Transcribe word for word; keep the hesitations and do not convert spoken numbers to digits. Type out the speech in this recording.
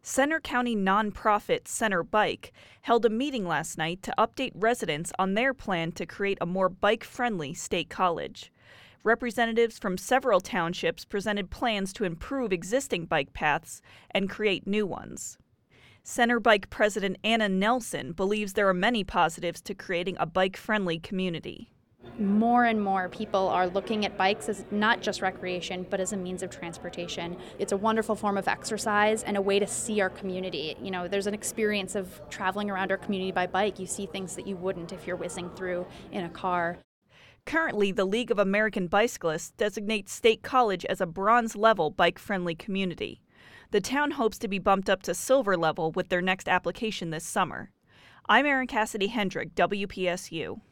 Center County nonprofit Center Bike held a meeting last night to update residents on their plan to create a more bike-friendly state college. Representatives from several townships presented plans to improve existing bike paths and create new ones. Center Bike President Anna Nelson believes there are many positives to creating a bike-friendly community. More and more people are looking at bikes as not just recreation, but as a means of transportation. It's a wonderful form of exercise and a way to see our community. You know, there's an experience of traveling around our community by bike. You see things that you wouldn't if you're whizzing through in a car. Currently, the League of American Bicyclists designates State College as a bronze-level bike-friendly community. The town hopes to be bumped up to silver level with their next application this summer. I'm Erin Cassidy Hendrick, W P S U.